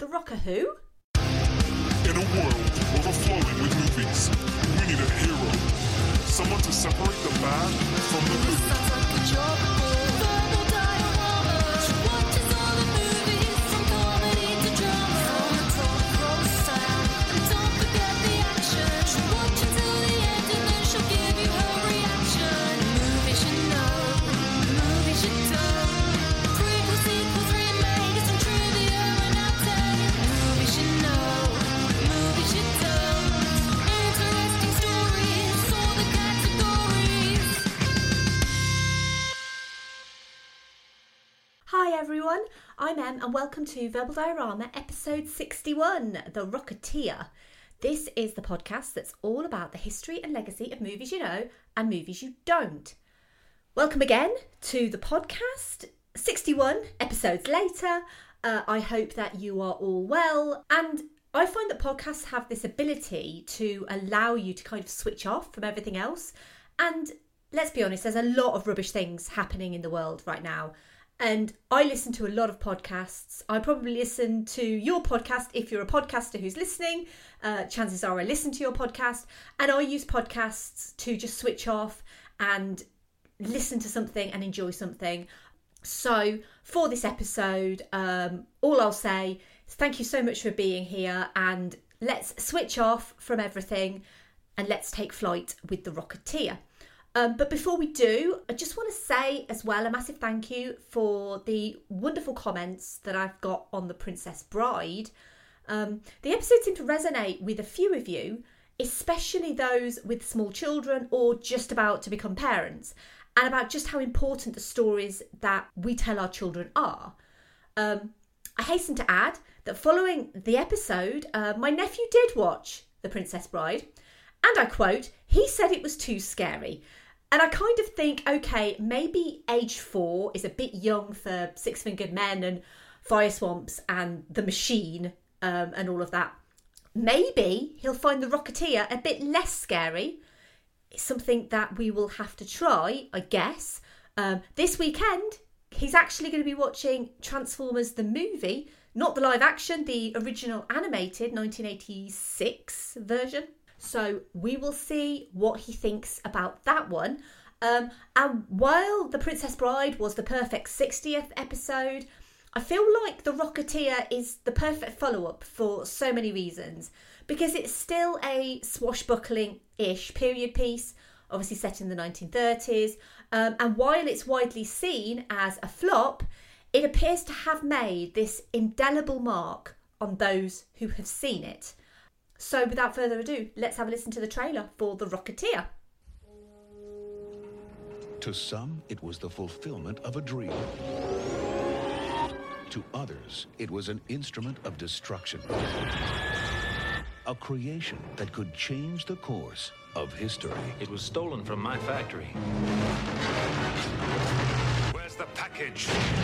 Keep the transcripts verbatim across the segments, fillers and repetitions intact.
Rocker Who? In a world overflowing with movies, we need a hero. Someone to separate the bad from the good. Sounds like a job, verbal dioramas. She watches all the movies, from comedy to drama. From the talk, roll sound, and don't forget the action. She'll watch until the end and then she'll give you her reaction. Movies you know, movies you don't. Prequels, sequels, remakes, and trivia and outtake. Movies you know, movies you don't. Interesting stories, all the categories. Hi everyone, I'm Em and welcome to Verbal Diorama episode sixty-one, The Rocketeer. This is the podcast that's all about the history and legacy of movies you know and movies you don't. Welcome again to the podcast, sixty-one episodes later. Uh, I hope that you are all well, and I find that podcasts have this ability to allow you to kind of switch off from everything else. And let's be honest, there's a lot of rubbish things happening in the world right now. And I listen to a lot of podcasts. I probably listen to your podcast if you're a podcaster who's listening. Uh, chances are I listen to your podcast. And I use podcasts to just switch off and listen to something and enjoy something. So for this episode, um, all I'll say is thank you so much for being here. And let's switch off from everything and let's take flight with The Rocketeer. Um, but before we do, I just want to say as well a massive thank you for the wonderful comments that I've got on The Princess Bride. Um, the episode seemed to resonate with a few of you, especially those with small children or just about to become parents, and about just how important the stories that we tell our children are. Um, I hasten to add that following the episode, uh, my nephew did watch The Princess Bride, and I quote, he said it was too scary. And I kind of think, okay, maybe age four is a bit young for Six-Fingered Men and Fire Swamps and The Machine um, and all of that. Maybe he'll find The Rocketeer a bit less scary. It's something that we will have to try, I guess. Um, this weekend, he's actually going to be watching Transformers the movie, not the live action, the original animated nineteen eighty-six version. So we will see what he thinks about that one. Um, and while The Princess Bride was the perfect sixtieth episode, I feel like The Rocketeer is the perfect follow-up for so many reasons. Because it's still a swashbuckling-ish period piece, obviously set in the nineteen thirties. Um, and while it's widely seen as a flop, it appears to have made this indelible mark on those who have seen it. So without further ado, let's have a listen to the trailer for The Rocketeer. To some, it was the fulfillment of a dream. To others, it was an instrument of destruction. A creation that could change the course of history. It was stolen from my factory. Where's the package?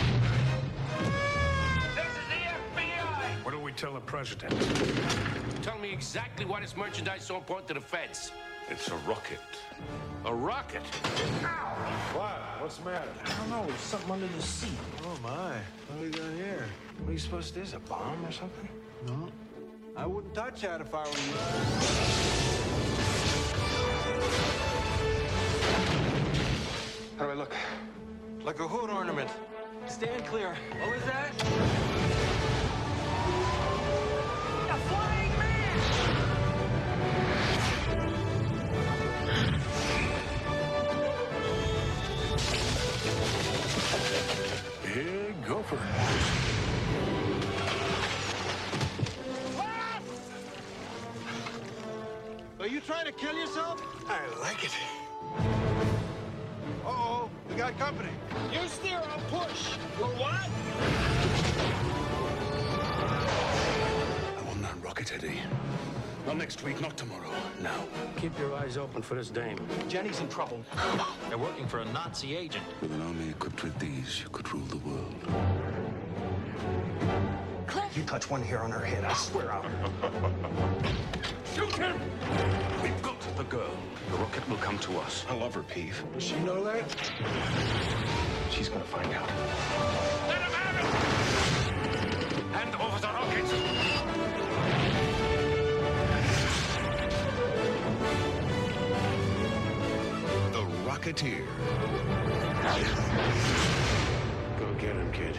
This is the F B I! What do we tell the president? Tell me exactly why this merchandise is so important to the feds. It's a rocket. A rocket? What? What's the matter? I don't know. There's something under the seat. Oh, my. What do we got here? What are you supposed to do? Is it a bomb or something? No. I wouldn't touch that if I were you. How do I look? Like a hood ornament. Stand clear. What was that? A flying man! Big gopher. Are you trying to kill yourself? I like it. Uh-oh, we got company. You steer, I'll push. Well, what? I will not rocket Eddie. Not next week, not tomorrow. Now. Keep your eyes open for this dame. Jenny's in trouble. They're working for a Nazi agent. With an army equipped with these, you could rule the world. You touch one hair on her head, I swear I'll... Shoot him! We've got the girl. The rocket will come to us. I love her, Peeve. Does she know that? She's gonna find out. Let him have it! Hand over the rocket! Rocketeer. Go get him, kid.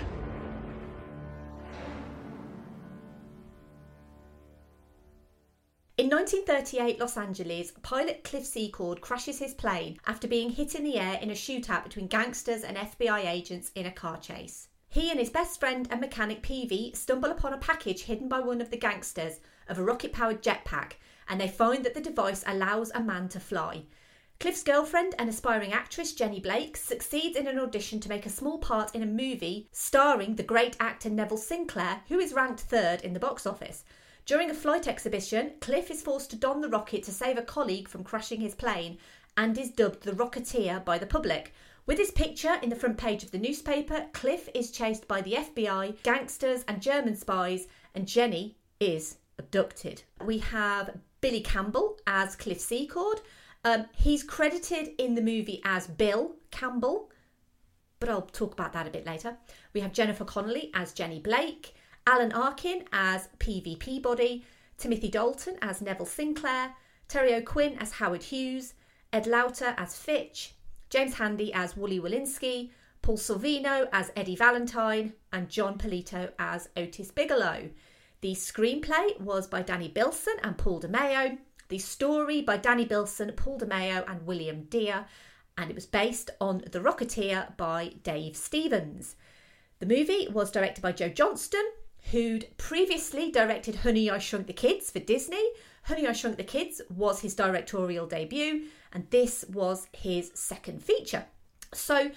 In nineteen thirty-eight Los Angeles, pilot Cliff Secord crashes his plane after being hit in the air in a shootout between gangsters and F B I agents in a car chase. He and his best friend and mechanic Peavy stumble upon a package hidden by one of the gangsters of a rocket-powered jetpack, and they find that the device allows a man to fly. Cliff's girlfriend and aspiring actress Jenny Blake succeeds in an audition to make a small part in a movie starring the great actor Neville Sinclair, who is ranked third in the box office. During a flight exhibition, Cliff is forced to don the rocket to save a colleague from crashing his plane and is dubbed the Rocketeer by the public. With his picture in the front page of the newspaper, Cliff is chased by the F B I, gangsters and German spies, and Jenny is abducted. We have Billy Campbell as Cliff Secord. Um, he's credited in the movie as Bill Campbell, but I'll talk about that a bit later. We have Jennifer Connelly as Jenny Blake, Alan Arkin as P V Peabody, Timothy Dalton as Neville Sinclair, Terry O'Quinn as Howard Hughes, Ed Lauter as Fitch, James Handy as Wooly Walensky, Paul Sorvino as Eddie Valentine, and John Polito as Otis Bigelow. The screenplay was by Danny Bilson and Paul DeMeo, the story by Danny Bilson, Paul DeMeo and William Deere, and it was based on The Rocketeer by Dave Stevens. The movie was directed by Joe Johnston, who'd previously directed Honey, I Shrunk the Kids for Disney. Honey, I Shrunk the Kids was his directorial debut, and this was his second feature. So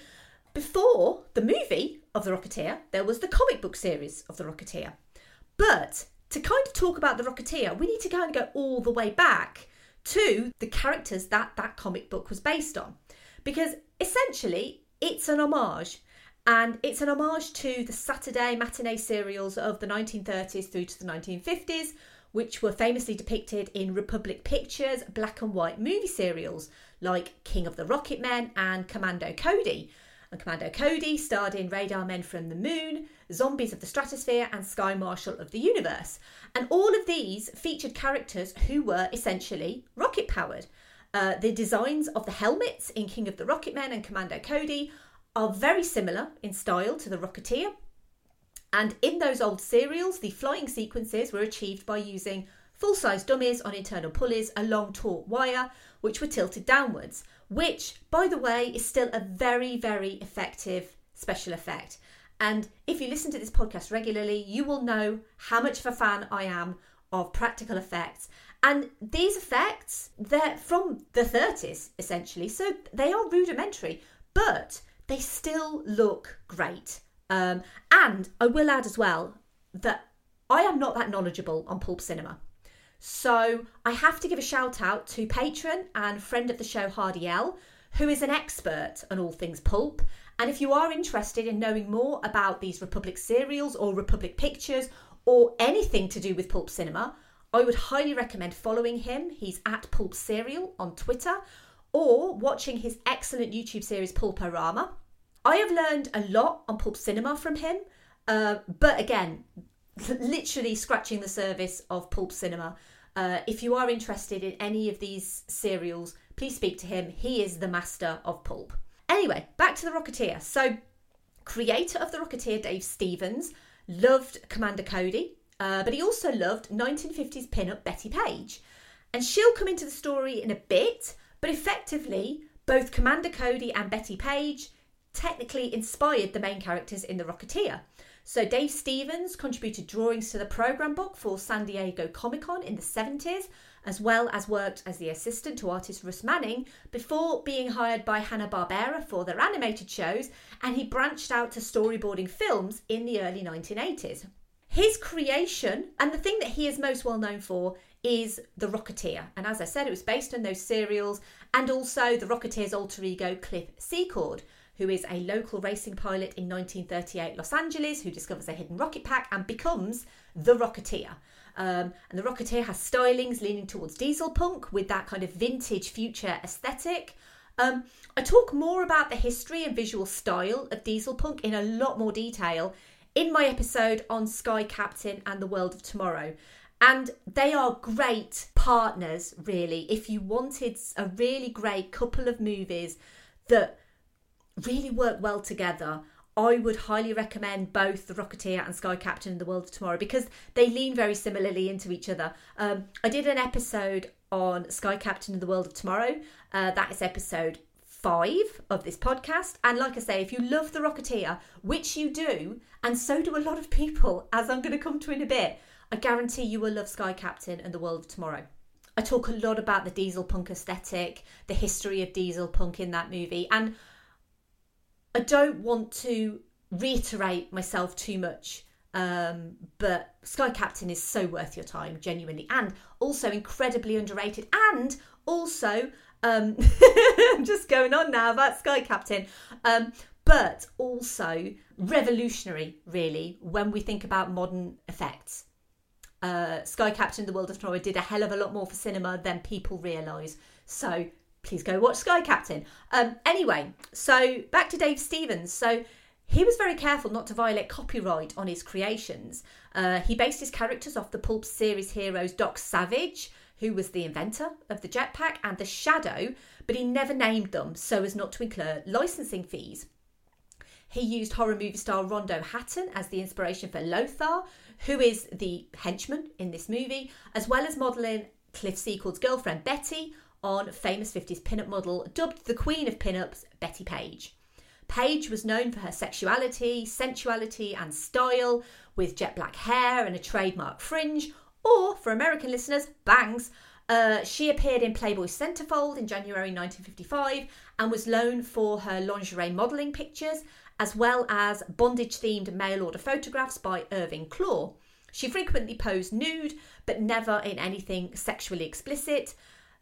before the movie of The Rocketeer, there was the comic book series of The Rocketeer. But to kind of talk about The Rocketeer, we need to kind of go all the way back to the characters that that comic book was based on. Because essentially, it's an homage. And it's an homage to the Saturday matinee serials of the nineteen thirties through to the nineteen fifties, which were famously depicted in Republic Pictures black and white movie serials like King of the Rocket Men and Commando Cody. And Commando Cody starred in Radar Men from the Moon, Zombies of the Stratosphere and Sky Marshal of the Universe. And all of these featured characters who were essentially rocket-powered. Uh, the designs of the helmets in King of the Rocket Men and Commando Cody are very similar in style to the Rocketeer. And in those old serials, the flying sequences were achieved by using full-size dummies on internal pulleys along taut wire, which were tilted downwards, which, by the way, is still a very, very effective special effect. And if you listen to this podcast regularly, you will know how much of a fan I am of practical effects. And these effects, they're from the thirties, essentially, so they are rudimentary, but they still look great. Um, and I will add as well that I am not that knowledgeable on pulp cinema. So I have to give a shout out to patron and friend of the show Hardy L, who is an expert on all things pulp. And if you are interested in knowing more about these Republic serials or Republic Pictures or anything to do with pulp cinema, I would highly recommend following him. He's at Pulp Serial on Twitter, or watching his excellent YouTube series Pulporama. I have learned a lot on pulp cinema from him, uh, but again, literally scratching the surface of pulp cinema. Uh, if you are interested in any of these serials, please speak to him. He is the master of pulp. Anyway, back to The Rocketeer. So, creator of The Rocketeer, Dave Stevens, loved Commander Cody, uh, but he also loved nineteen fifties pin-up Betty Page. And she'll come into the story in a bit, but effectively, both Commander Cody and Betty Page technically inspired the main characters in The Rocketeer. So Dave Stevens contributed drawings to the program book for San Diego Comic-Con in the seventies, as well as worked as the assistant to artist Russ Manning before being hired by Hanna-Barbera for their animated shows, and he branched out to storyboarding films in the early nineteen eighties. His creation, and the thing that he is most well known for, is The Rocketeer. And as I said, it was based on those serials, and also The Rocketeer's alter ego Cliff Secord, who is a local racing pilot in nineteen thirty-eight Los Angeles, who discovers a hidden rocket pack and becomes the Rocketeer. Um, and the Rocketeer has stylings leaning towards diesel punk with that kind of vintage future aesthetic. Um, I talk more about the history and visual style of diesel punk in a lot more detail in my episode on Sky Captain and the World of Tomorrow. And they are great partners, really. If you wanted a really great couple of movies that really work well together. I would highly recommend both The Rocketeer and Sky Captain and the World of Tomorrow because they lean very similarly into each other. Um, I did an episode on Sky Captain and the World of Tomorrow. Uh, that is episode five of this podcast. And like I say, if you love The Rocketeer, which you do, and so do a lot of people, as I'm going to come to in a bit, I guarantee you will love Sky Captain and the World of Tomorrow. I talk a lot about the diesel punk aesthetic, the history of diesel punk in that movie, and I don't want to reiterate myself too much, um, but Sky Captain is so worth your time, genuinely, and also incredibly underrated, and also, um, I'm just going on now about Sky Captain, um, but also revolutionary, really, when we think about modern effects. Uh, Sky Captain, The World of Tomorrow did a hell of a lot more for cinema than people realise. So please go watch Sky Captain. Um, anyway, so back to Dave Stevens. So he was very careful not to violate copyright on his creations. Uh, he based his characters off the pulp series heroes Doc Savage, who was the inventor of the jetpack, and the Shadow, but he never named them so as not to incur licensing fees. He used horror movie star Rondo Hatton as the inspiration for Lothar, who is the henchman in this movie, as well as modelling Cliff Sequeld's girlfriend Betty on famous fifties pinup model, dubbed the Queen of Pinups, Betty Page. Page was known for her sexuality, sensuality and style, with jet black hair and a trademark fringe, or, for American listeners, bangs. Uh, she appeared in Playboy Centerfold in January nineteen fifty-five and was known for her lingerie modelling pictures, as well as bondage-themed mail-order photographs by Irving Klaw. She frequently posed nude, but never in anything sexually explicit.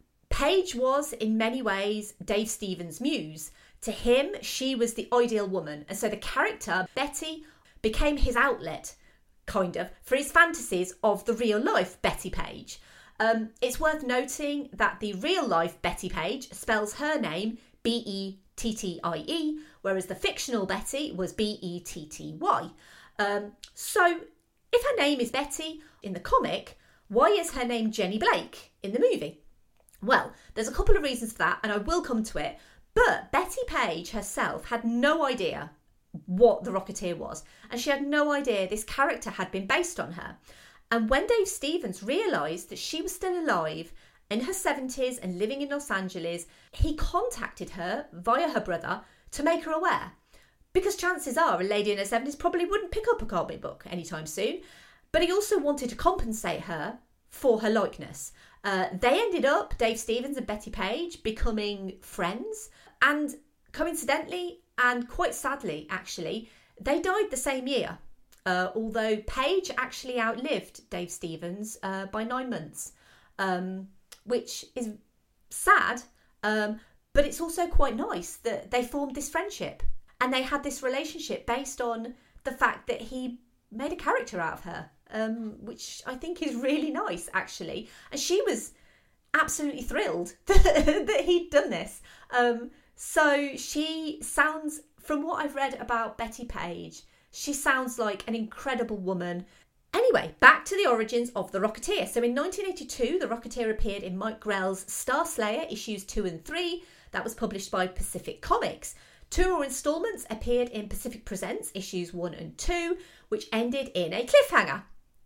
Page was, in many ways, Dave Stevens' muse. To him, she was the ideal woman, and so the character, Betty, became his outlet, kind of, for his fantasies of the real-life Betty Page. Um, it's worth noting that the real-life Betty Page spells her name B E T T I E, whereas the fictional Betty was B E T T Y. Um, so, if her name is Betty in the comic, why is her name Jenny Blake in the movie? Well, there's a couple of reasons for that, and I will come to it, but Betty Page herself had no idea what the Rocketeer was, and she had no idea this character had been based on her. And when Dave Stevens realised that she was still alive, in her seventies and living in Los Angeles, he contacted her via her brother to make her aware. Because chances are a lady in her seventies probably wouldn't pick up a comic book anytime soon. But he also wanted to compensate her for her likeness. Uh, they ended up, Dave Stevens and Betty Page, becoming friends. And coincidentally, and quite sadly actually, they died the same year. Uh, although Page actually outlived Dave Stevens uh, by nine months. Um, which is sad, um, but it's also quite nice that they formed this friendship. And they had this relationship based on the fact that he made a character out of her, um, which I think is really nice, actually. And she was absolutely thrilled that, that he'd done this. Um, so she sounds, from what I've read about Betty Page, she sounds like an incredible woman. Anyway, back to the origins of The Rocketeer. So in nineteen eighty-two, The Rocketeer appeared in Mike Grell's Star Slayer issues two and three. That was published by Pacific Comics. Two more instalments appeared in Pacific Presents issues one and two, which ended in a cliffhanger.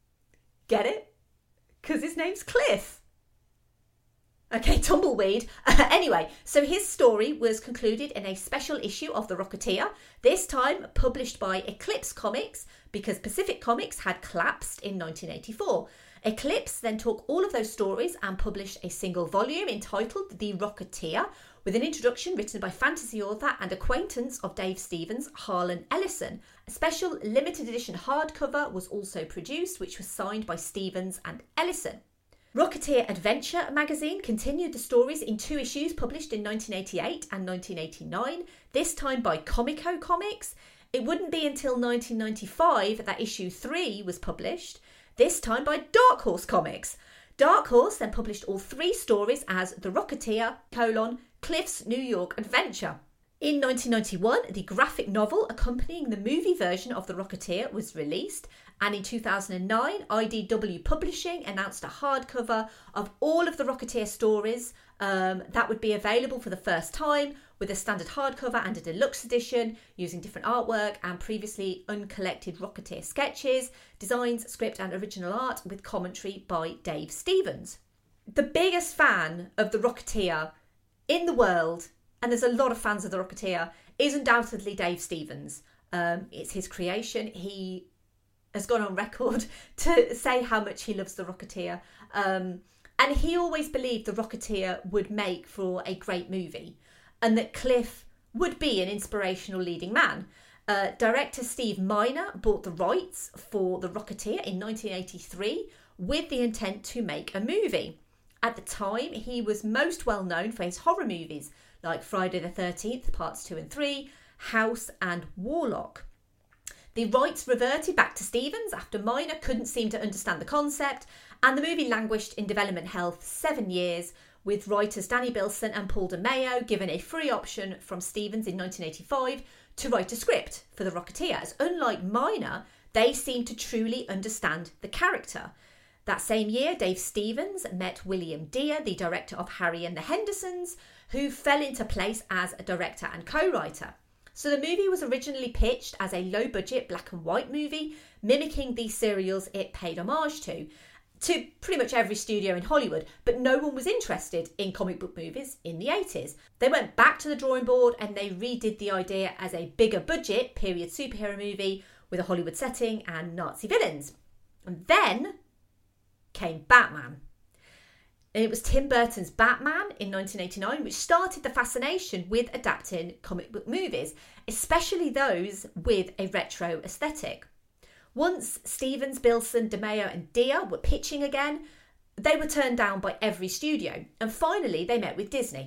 Get it? Because his name's Cliff. Okay, Tumbleweed. Uh, anyway, so his story was concluded in a special issue of The Rocketeer, this time published by Eclipse Comics, because Pacific Comics had collapsed in nineteen eighty-four. Eclipse then took all of those stories and published a single volume entitled The Rocketeer, with an introduction written by fantasy author and acquaintance of Dave Stevens, Harlan Ellison. A special limited edition hardcover was also produced, which was signed by Stevens and Ellison. Rocketeer Adventure magazine continued the stories in two issues published in nineteen eighty-eight and nineteen eighty-nine, this time by Comico Comics. It wouldn't be until nineteen ninety-five that issue three was published, this time by Dark Horse Comics. Dark Horse then published all three stories as The Rocketeer, colon, Cliff's New York Adventure. In nineteen ninety-one, the graphic novel accompanying the movie version of The Rocketeer was released, and in two thousand nine, I D W Publishing announced a hardcover of all of the Rocketeer stories um, that would be available for the first time, with a standard hardcover and a deluxe edition using different artwork and previously uncollected Rocketeer sketches, designs, script and original art with commentary by Dave Stevens. The biggest fan of The Rocketeer in the world, and there's a lot of fans of The Rocketeer, is undoubtedly Dave Stevens. Um, it's his creation. He has gone on record to say how much he loves The Rocketeer. Um, and he always believed The Rocketeer would make for a great movie, and that Cliff would be an inspirational leading man. Uh, director Steve Miner bought the rights for The Rocketeer in nineteen eighty-three with the intent to make a movie. At the time, he was most well known for his horror movies like Friday the thirteenth, parts two and three, House and Warlock. The rights reverted back to Stevens after Miner couldn't seem to understand the concept, and the movie languished in development hell for seven years, with writers Danny Bilson and Paul DeMeo given a free option from Stevens in nineteen eighty-five to write a script for The Rocketeer, as unlike Miner, they seemed to truly understand the character. That same year, Dave Stevens met William Dear, the director of Harry and the Hendersons, who fell into place as a director and co-writer. So the movie was originally pitched as a low-budget black and white movie, mimicking the serials it paid homage to, to pretty much every studio in Hollywood, but no one was interested in comic book movies in the eighties. They went back to the drawing board and they redid the idea as a bigger budget period superhero movie with a Hollywood setting and Nazi villains. And then came Batman. And it was Tim Burton's Batman in nineteen eighty-nine which started the fascination with adapting comic book movies, especially those with a retro aesthetic. Once Stevens, Bilson, DeMeo and Dear were pitching again, they were turned down by every studio, and finally they met with Disney.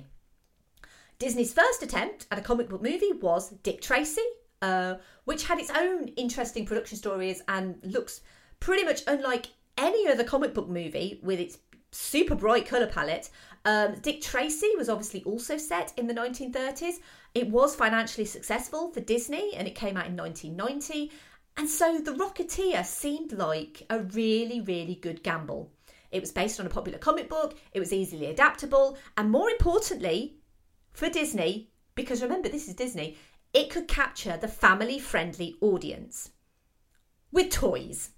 Disney's first attempt at a comic book movie was Dick Tracy, uh, which had its own interesting production stories and looks pretty much unlike any other comic book movie with its super bright colour palette. Um, Dick Tracy was obviously also set in the nineteen thirties. It was financially successful for Disney and it came out in nineteen ninety. And so The Rocketeer seemed like a really, really good gamble. It was based on a popular comic book, it was easily adaptable, and more importantly, for Disney, because remember this is Disney, it could capture the family-friendly audience with toys.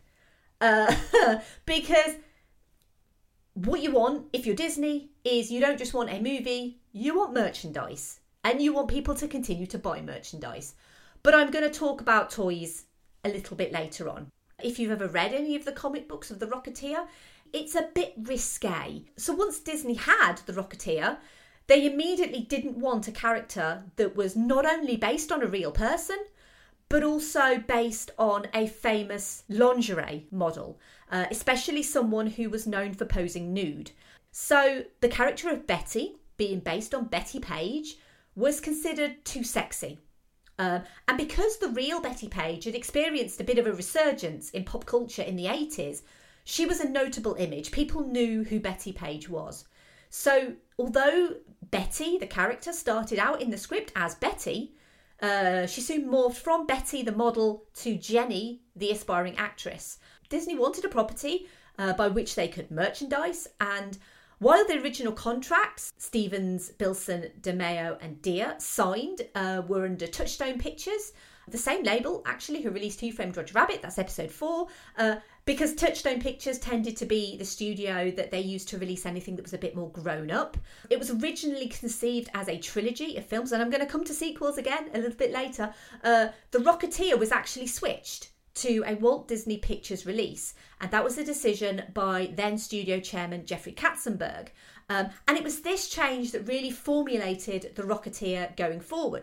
Uh, because what you want, if you're Disney, is you don't just want a movie, you want merchandise. And you want people to continue to buy merchandise. But I'm going to talk about toys a little bit later on. If you've ever read any of the comic books of The Rocketeer, it's a bit risque. So once Disney had The Rocketeer, they immediately didn't want a character that was not only based on a real person, but also based on a famous lingerie model, uh, especially someone who was known for posing nude. So the character of Betty, being based on Betty Page, was considered too sexy. Uh, and because the real Betty Page had experienced a bit of a resurgence in pop culture in the eighties, she was a notable image. People knew who Betty Page was. So although Betty, the character, started out in the script as Betty, Uh, she soon morphed from Betty the model to Jenny the aspiring actress. Disney wanted a property uh, by which they could merchandise, and while the original contracts Stevens, Bilson, DeMeo and Dear signed uh, were under Touchstone Pictures, the same label actually who released Who Framed Roger Rabbit, that's episode four, uh, because Touchstone Pictures tended to be the studio that they used to release anything that was a bit more grown up. It was originally conceived as a trilogy of films, and I'm going to come to sequels again a little bit later. Uh, the Rocketeer was actually switched to a Walt Disney Pictures release, and that was a decision by then studio chairman Jeffrey Katzenberg. Um, and it was this change that really formulated The Rocketeer going forward.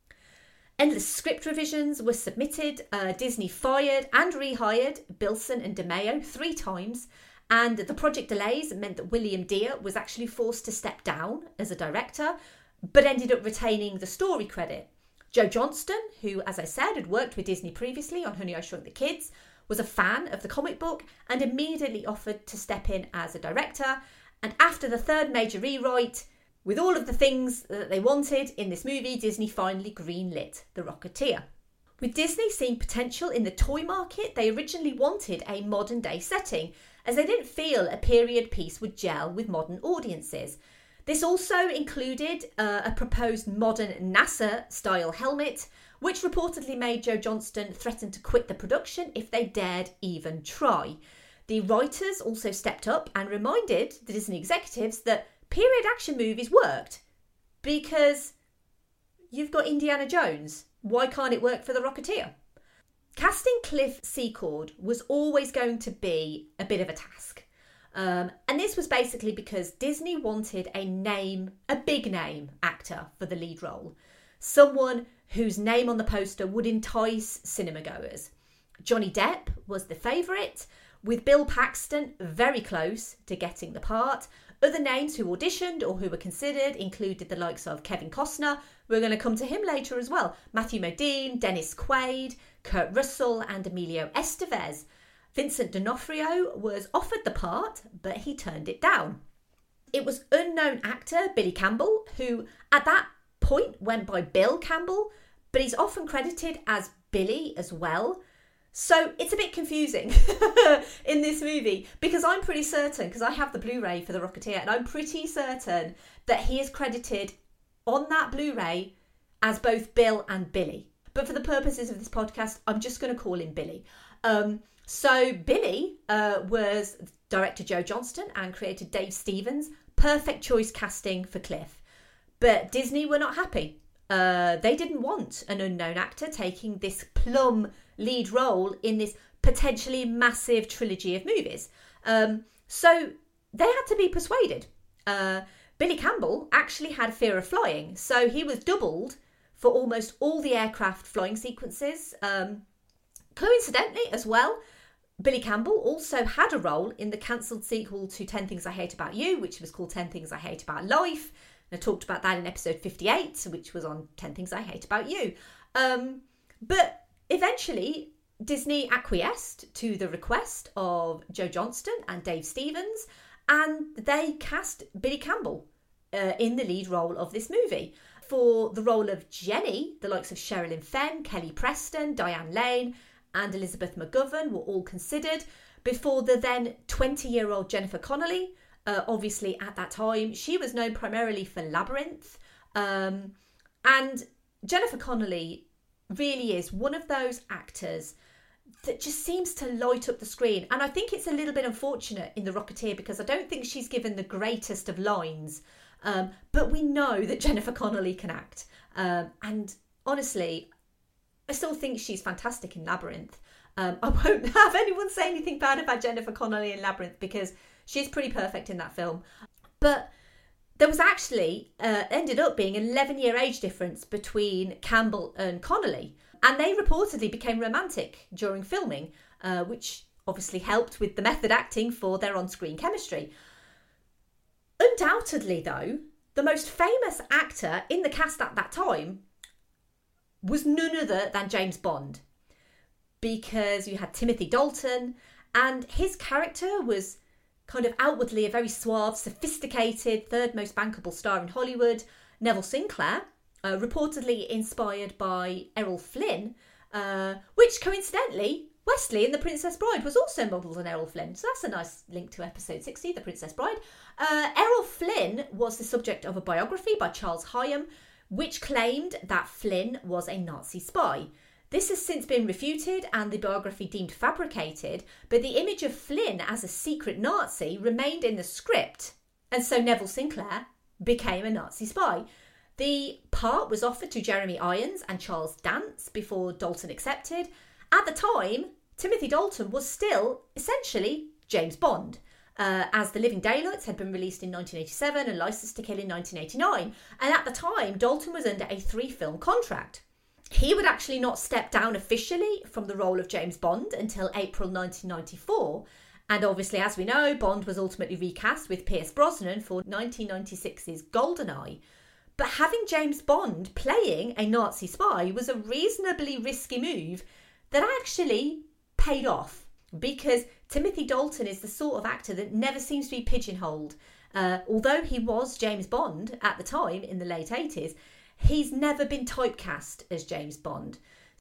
Endless script revisions were submitted. Uh, Disney fired and rehired Bilson and DeMeo three times, and the project delays meant that William Dear was actually forced to step down as a director, but ended up retaining the story credit. Joe Johnston, who, as I said, had worked with Disney previously on Honey, I Shrunk the Kids, was a fan of the comic book and immediately offered to step in as a director. And after the third major rewrite, with all of the things that they wanted in this movie, Disney finally greenlit The Rocketeer. With Disney seeing potential in the toy market, they originally wanted a modern day setting, as they didn't feel a period piece would gel with modern audiences. This also included uh, a proposed modern NASA-style helmet, which reportedly made Joe Johnston threaten to quit the production if they dared even try. The writers also stepped up and reminded the Disney executives that period action movies worked because you've got Indiana Jones. Why can't it work for The Rocketeer? Casting Cliff Secord was always going to be a bit of a task. Um, and this was basically because Disney wanted a name, a big name actor for the lead role. Someone whose name on the poster would entice cinema goers. Johnny Depp was the favourite, with Bill Paxton very close to getting the part. Other names who auditioned or who were considered included the likes of Kevin Costner. We're going to come to him later as well. Matthew Modine, Dennis Quaid, Kurt Russell and Emilio Estevez. Vincent D'Onofrio was offered the part, but he turned it down. It was unknown actor Billy Campbell, who at that point went by Bill Campbell, but he's often credited as Billy as well. So it's a bit confusing in this movie, because I'm pretty certain, because I have the Blu-ray for The Rocketeer, and I'm pretty certain that he is credited on that Blu-ray as both Bill and Billy. But for the purposes of this podcast, I'm just going to call him Billy. Um, so Billy uh, was director Joe Johnston and creator Dave Stevens. Perfect choice casting for Cliff. But Disney were not happy. Uh, they didn't want an unknown actor taking this plum lead role in this potentially massive trilogy of movies. Um, so they had to be persuaded. Uh, Billy Campbell actually had a fear of flying, so he was doubled for almost all the aircraft flying sequences. Um, coincidentally as well, Billy Campbell also had a role in the cancelled sequel to ten Things I Hate About You, which was called ten Things I Hate About Life. And I talked about that in episode fifty-eight, which was on ten Things I Hate About You. Um, but eventually, Disney acquiesced to the request of Joe Johnston and Dave Stevens, and they cast Billy Campbell uh, in the lead role of this movie. For the role of Jenny, the likes of Sherilyn Fenn, Kelly Preston, Diane Lane, and Elizabeth McGovern were all considered, before the then twenty-year-old Jennifer Connelly. Uh, obviously, at that time, she was known primarily for Labyrinth. Um, and Jennifer Connelly really is one of those actors that just seems to light up the screen. And I think it's a little bit unfortunate in The Rocketeer, because I don't think she's given the greatest of lines. Um, but we know that Jennifer Connelly can act. Um, and honestly, I still think she's fantastic in Labyrinth. Um, I won't have anyone say anything bad about Jennifer Connelly in Labyrinth, because she's pretty perfect in that film. But there was actually, uh, ended up being an eleven-year age difference between Campbell and Connelly. And they reportedly became romantic during filming, uh, which obviously helped with the method acting for their on-screen chemistry. Undoubtedly, though, the most famous actor in the cast at that time was none other than James Bond. Because you had Timothy Dalton, and his character was kind of outwardly a very suave, sophisticated, third most bankable star in Hollywood, Neville Sinclair, uh, reportedly inspired by Errol Flynn, uh, which coincidentally, Wesley in The Princess Bride was also modelled on Errol Flynn. So that's a nice link to episode sixty, The Princess Bride. Uh, Errol Flynn was the subject of a biography by Charles Hyam, which claimed that Flynn was a Nazi spy. This has since been refuted and the biography deemed fabricated, but the image of Flynn as a secret Nazi remained in the script, and so Neville Sinclair became a Nazi spy. The part was offered to Jeremy Irons and Charles Dance before Dalton accepted. At the time, Timothy Dalton was still, essentially, James Bond, uh, as The Living Daylights had been released in nineteen eighty-seven and Licence to Kill in nineteen eighty-nine, and at the time, Dalton was under a three-film contract. He would actually not step down officially from the role of James Bond until April nineteen ninety-four. And obviously, as we know, Bond was ultimately recast with Pierce Brosnan for nineteen ninety-six's GoldenEye. But having James Bond playing a Nazi spy was a reasonably risky move that actually paid off, because Timothy Dalton is the sort of actor that never seems to be pigeonholed. Uh, although he was James Bond at the time in the late eighties, he's never been typecast as James Bond.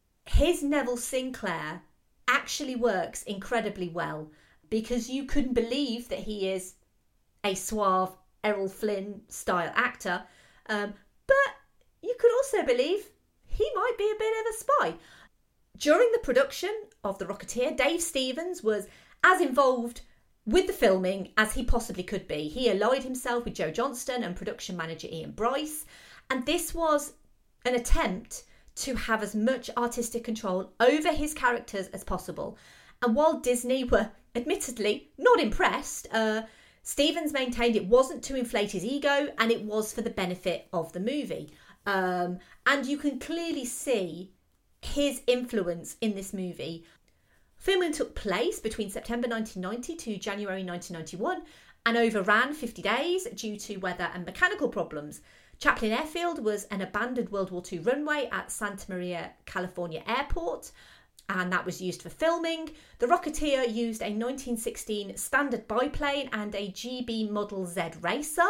His Neville Sinclair actually works incredibly well because you couldn't believe that he is a suave Errol Flynn style actor, um, but you could also believe he might be a bit of a spy. During the production of The Rocketeer, Dave Stevens was as involved with the filming as he possibly could be. He allied himself with Joe Johnston and production manager Ian Bryce, and this was an attempt to have as much artistic control over his characters as possible. And while Disney were admittedly not impressed, uh, Stevens maintained it wasn't to inflate his ego and it was for the benefit of the movie. Um, and you can clearly see his influence in this movie. Filming took place between September nineteen ninety to January nineteen ninety-one and overran fifty days due to weather and mechanical problems. Chaplin Airfield was an abandoned World War Two runway at Santa Maria, California airport, and that was used for filming. The Rocketeer used a nineteen sixteen standard biplane and a G B Model Z racer,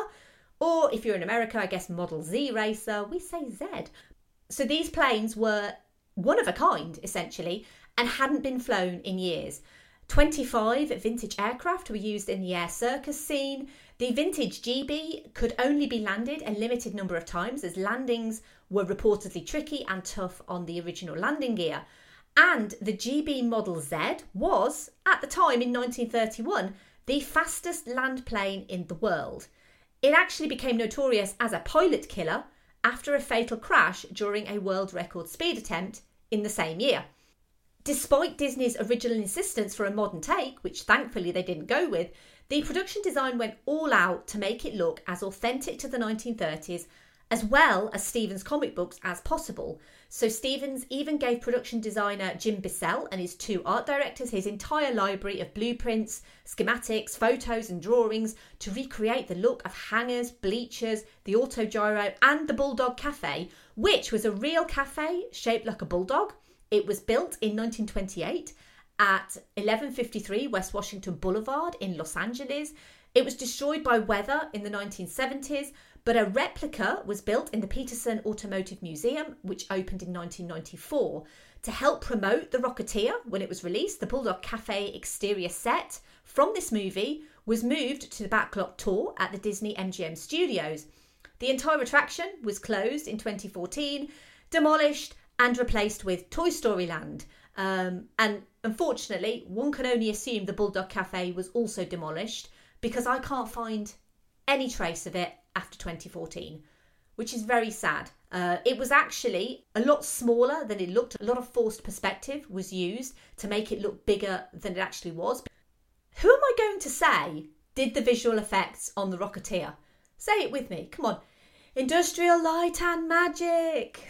or if you're in America, I guess Model Z racer, we say Z. So these planes were one of a kind, essentially, and hadn't been flown in years. twenty-five vintage aircraft were used in the air circus scene. The vintage G B could only be landed a limited number of times as landings were reportedly tricky and tough on the original landing gear. And the G B Model Z was, at the time in nineteen thirty-one, the fastest land plane in the world. It actually became notorious as a pilot killer after a fatal crash during a world record speed attempt in the same year. Despite Disney's original insistence for a modern take, which thankfully they didn't go with, the production design went all out to make it look as authentic to the nineteen thirties as well as Stevens' comic books as possible. So Stevens even gave production designer Jim Bissell and his two art directors his entire library of blueprints, schematics, photos and drawings to recreate the look of hangars, bleachers, the autogyro and the Bulldog Cafe, which was a real cafe shaped like a bulldog. It was built in nineteen twenty-eight at eleven fifty-three West Washington Boulevard in Los Angeles. It was destroyed by weather in the nineteen seventies, but a replica was built in the Peterson Automotive Museum, which opened in nineteen ninety-four. To help promote The Rocketeer when it was released, the Bulldog Cafe exterior set from this movie was moved to the Backlot Tour at the Disney M G M Studios. The entire attraction was closed in twenty fourteen, demolished and replaced with Toy Story Land. Um, and unfortunately, one can only assume the Bulldog Cafe was also demolished because I can't find any trace of it after twenty fourteen, which is very sad. Uh, it was actually a lot smaller than it looked. A lot of forced perspective was used to make it look bigger than it actually was. Who am I going to say did the visual effects on The Rocketeer? Say it with me, come on. Industrial light and magic.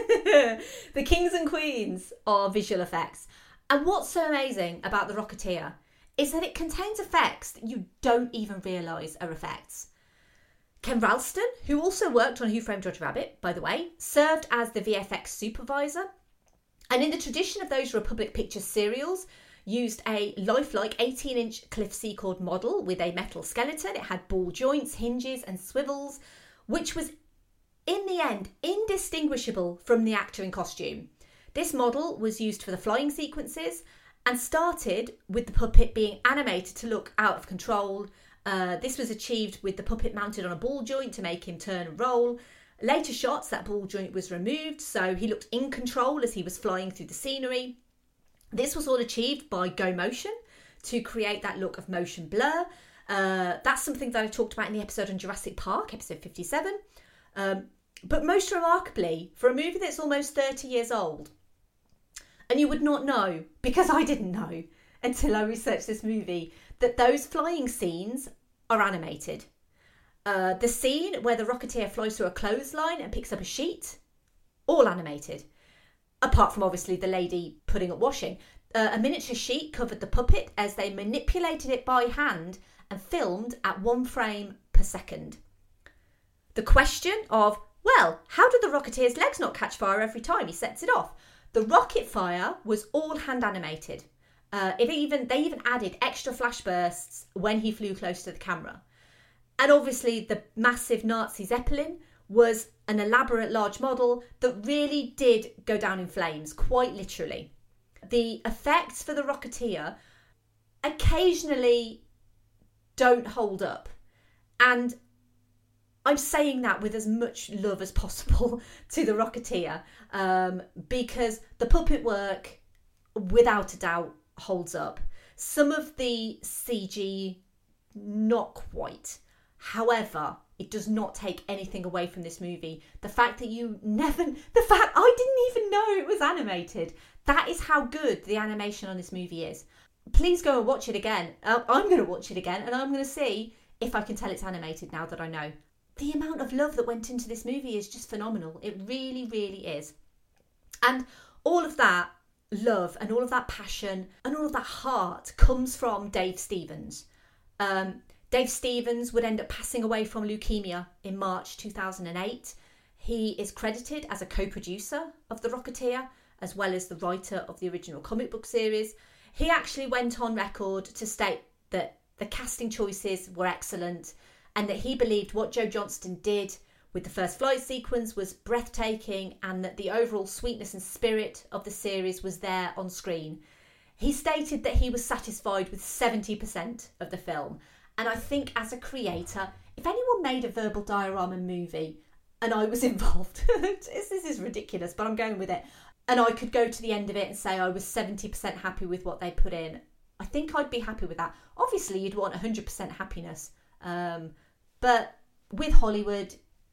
The kings and queens are visual effects. And what's so amazing about The Rocketeer is that it contains effects that you don't even realise are effects. Ken Ralston, who also worked on Who Framed Roger Rabbit, by the way, served as the V F X supervisor. And in the tradition of those Republic Pictures serials, used a lifelike eighteen inch Cliff Secord model with a metal skeleton. It had ball joints, hinges and swivels, which was in the end indistinguishable from the actor in costume. This model was used for the flying sequences and started with the puppet being animated to look out of control. Uh, this was achieved with the puppet mounted on a ball joint to make him turn and roll. Later shots, that ball joint was removed, so he looked in control as he was flying through the scenery. This was all achieved by Go Motion to create that look of motion blur. Uh, that's something that I talked about in the episode on Jurassic Park, episode fifty-seven. Um, but most remarkably, for a movie that's almost thirty years old, and you would not know, because I didn't know until I researched this movie, that those flying scenes are animated. Uh, the scene where the Rocketeer flies through a clothesline and picks up a sheet, all animated. Apart from obviously the lady putting up washing. Uh, a miniature sheet covered the puppet as they manipulated it by hand and filmed at one frame per second. The question of, well, how did the Rocketeer's legs not catch fire every time he sets it off? The rocket fire was all hand animated. Uh, it even they even added extra flash bursts when he flew close to the camera. And obviously the massive Nazi Zeppelin was an elaborate large model that really did go down in flames, quite literally. The effects for the Rocketeer occasionally don't hold up. And I'm saying that with as much love as possible to the Rocketeer, um, because the puppet work, without a doubt, holds up. Some of the C G, not quite. However, it does not take anything away from this movie. The fact that you never... The fact I didn't even know it was animated. That is how good the animation on this movie is. Please go and watch it again. Uh, I'm going to watch it again, and I'm going to see if I can tell it's animated now that I know. The amount of love that went into this movie is just phenomenal. It really, really is. And all of that love and all of that passion and all of that heart comes from Dave Stevens. Um... Dave Stevens would end up passing away from leukemia in March two thousand eight. He is credited as a co-producer of The Rocketeer, as well as the writer of the original comic book series. He actually went on record to state that the casting choices were excellent and that he believed what Joe Johnston did with the first flight sequence was breathtaking and that the overall sweetness and spirit of the series was there on screen. He stated that he was satisfied with seventy percent of the film. And I think as a creator, if anyone made a verbal diorama movie and I was involved, this is ridiculous, but I'm going with it, and I could go to the end of it and say I was seventy percent happy with what they put in, I think I'd be happy with that. Obviously, you'd want one hundred percent happiness. Um, but with Hollywood,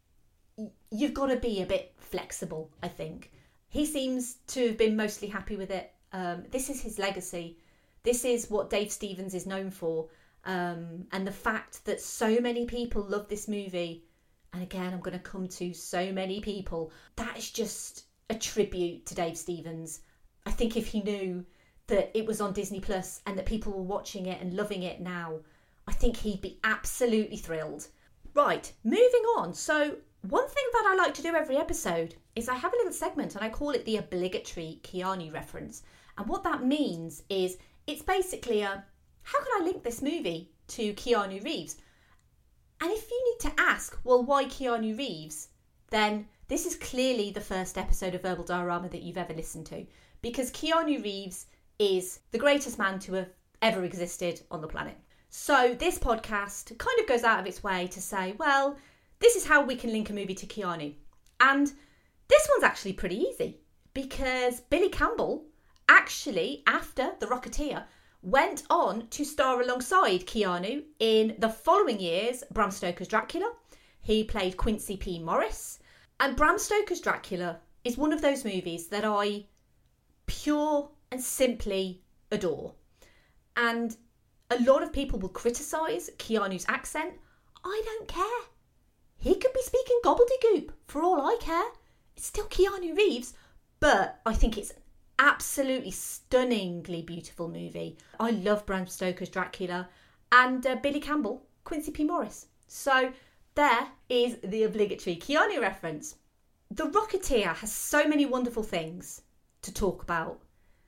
you've got to be a bit flexible, I think. He seems to have been mostly happy with it. Um, this is his legacy. This is what Dave Stevens is known for. Um, and the fact that so many people love this movie, and again, I'm going to come to so many people, that is just a tribute to Dave Stevens. I think if he knew that it was on Disney Plus and that people were watching it and loving it now, I think he'd be absolutely thrilled. Right, moving on. So one thing that I like to do every episode is I have a little segment and I call it the obligatory Keanu reference. And what that means is it's basically a, how can I link this movie to Keanu Reeves? And if you need to ask, well, why Keanu Reeves? Then this is clearly the first episode of Verbal Diorama that you've ever listened to. Because Keanu Reeves is the greatest man to have ever existed on the planet. So this podcast kind of goes out of its way to say, well, this is how we can link a movie to Keanu. And this one's actually pretty easy. Because Billy Campbell, actually, after The Rocketeer, went on to star alongside Keanu in the following year's Bram Stoker's Dracula. He played Quincy P. Morris. And Bram Stoker's Dracula is one of those movies that I pure and simply adore. And a lot of people will criticise Keanu's accent. I don't care. He could be speaking gobbledygook for all I care. It's still Keanu Reeves, but I think it's absolutely stunningly beautiful movie. I love Bram Stoker's Dracula and uh, Billy Campbell, Quincy P. Morris. So there is the obligatory Keanu reference. The Rocketeer has so many wonderful things to talk about.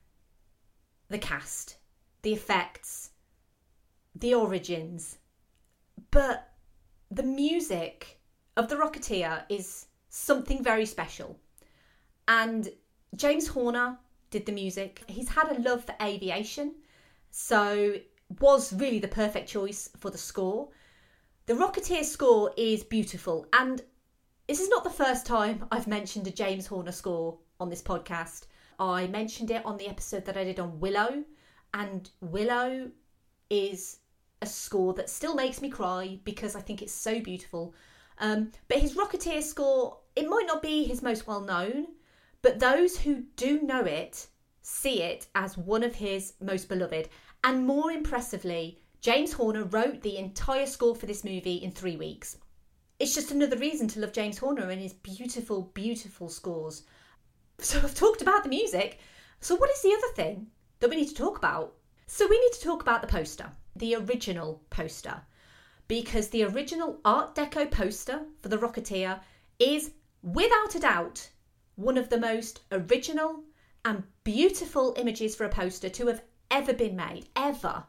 The cast, the effects, the origins. But the music of The Rocketeer is something very special. And James Horner did the music. He's had a love for aviation, so was really the perfect choice for the score. The Rocketeer score is beautiful, and this is not the first time I've mentioned a James Horner score on this podcast. I mentioned it on the episode that I did on Willow, and Willow is a score that still makes me cry because I think it's so beautiful. Um, but his Rocketeer score, it might not be his most well known, but those who do know it see it as one of his most beloved. And more impressively, James Horner wrote the entire score for this movie in three weeks. It's just another reason to love James Horner and his beautiful, beautiful scores. So I've talked about the music. So what is the other thing that we need to talk about? So we need to talk about the poster, the original poster. Because the original Art Deco poster for The Rocketeer is, without a doubt, one of the most original and beautiful images for a poster to have ever been made, ever.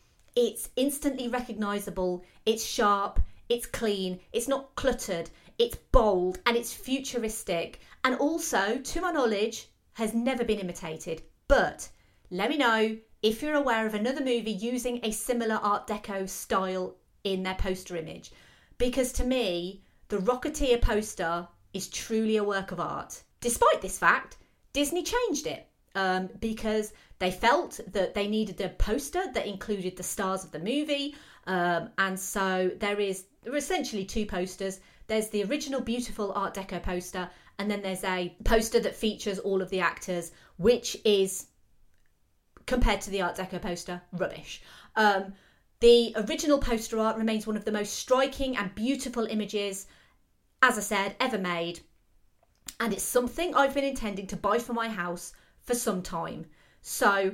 It's instantly recognisable, it's sharp, it's clean, it's not cluttered, it's bold, and it's futuristic. And also, to my knowledge, has never been imitated. But let me know if you're aware of another movie using a similar Art Deco style in their poster image. Because to me, the Rocketeer poster is truly a work of art. Despite this fact, Disney changed it um, because they felt that they needed a poster that included the stars of the movie. Um, and so there is there are essentially two posters. There's the original beautiful Art Deco poster, and then there's a poster that features all of the actors, which is, compared to the Art Deco poster, rubbish. Um, the original poster art remains one of the most striking and beautiful images, as I said, ever made. And it's something I've been intending to buy for my house for some time. So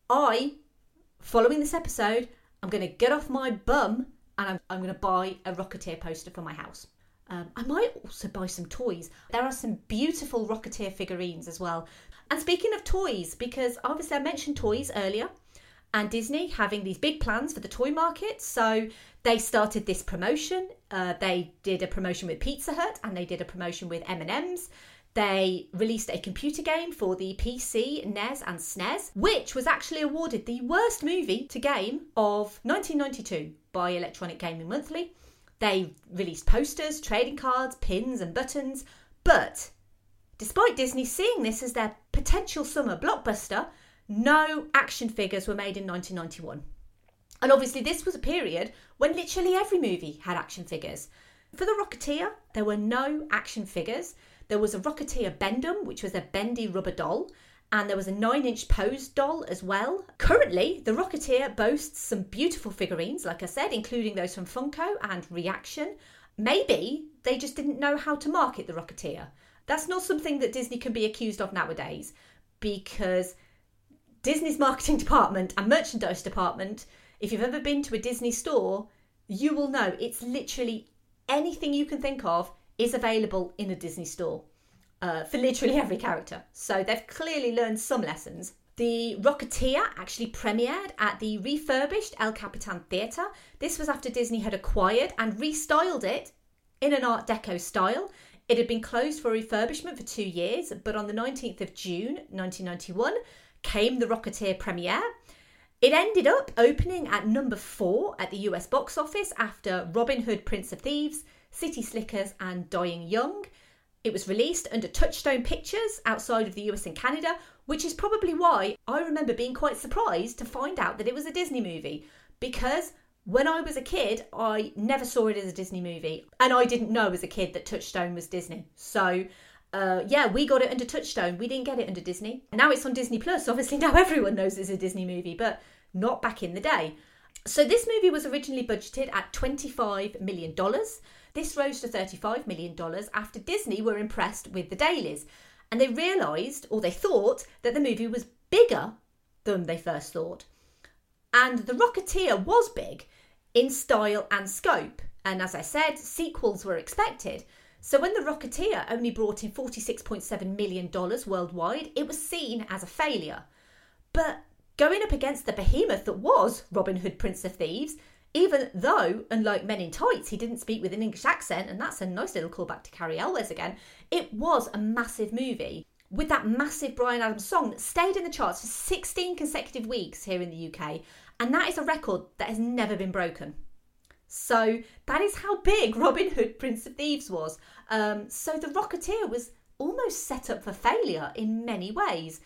I, following this episode, I'm going to get off my bum and I'm, I'm going to buy a Rocketeer poster for my house. Um, I might also buy some toys. There are some beautiful Rocketeer figurines as well. And speaking of toys, because obviously I mentioned toys earlier, and Disney having these big plans for the toy market, so they started this promotion. Uh, they did a promotion with Pizza Hut, and they did a promotion with M and M's. They released a computer game for the P C, N E S and S N E S, which was actually awarded the worst movie to game of nineteen ninety-two by Electronic Gaming Monthly. They released posters, trading cards, pins and buttons, but despite Disney seeing this as their potential summer blockbuster, no action figures were made in nineteen ninety-one. And obviously this was a period when literally every movie had action figures. For the Rocketeer, there were no action figures. There was a Rocketeer Bendum, which was a bendy rubber doll, and there was a nine-inch Pose doll as well. Currently, the Rocketeer boasts some beautiful figurines, like I said, including those from Funko and Reaction. Maybe they just didn't know how to market the Rocketeer. That's not something that Disney can be accused of nowadays, because Disney's marketing department and merchandise department, if you've ever been to a Disney store, you will know it's literally anything you can think of is available in a Disney store uh, for literally every character. So they've clearly learned some lessons. The Rocketeer actually premiered at the refurbished El Capitan Theatre. This was after Disney had acquired and restyled it in an Art Deco style. It had been closed for refurbishment for two years, but on the nineteenth of June nineteen ninety-one came the Rocketeer premiere. It ended up opening at number four at the U S box office after Robin Hood, Prince of Thieves, City Slickers and Dying Young. It was released under Touchstone Pictures outside of the U S and Canada, which is probably why I remember being quite surprised to find out that it was a Disney movie, because when I was a kid, I never saw it as a Disney movie, and I didn't know as a kid that Touchstone was Disney. So uh, yeah, we got it under Touchstone. We didn't get it under Disney. Now it's on Disney Plus. Obviously now everyone knows it's a Disney movie, but not back in the day. So this movie was originally budgeted at twenty-five million dollars. This rose to thirty-five million dollars after Disney were impressed with the dailies. And they realised, or they thought, that the movie was bigger than they first thought. And The Rocketeer was big in style and scope. And as I said, sequels were expected. So when The Rocketeer only brought in forty-six point seven million dollars worldwide, it was seen as a failure. But going up against the behemoth that was Robin Hood, Prince of Thieves, even though, unlike Men in Tights, he didn't speak with an English accent, and that's a nice little callback to Carrie Elwes again, it was a massive movie with that massive Bryan Adams song that stayed in the charts for sixteen consecutive weeks here in the U K, and that is a record that has never been broken. So that is how big Robin Hood, Prince of Thieves was. Um, so The Rocketeer was almost set up for failure in many ways.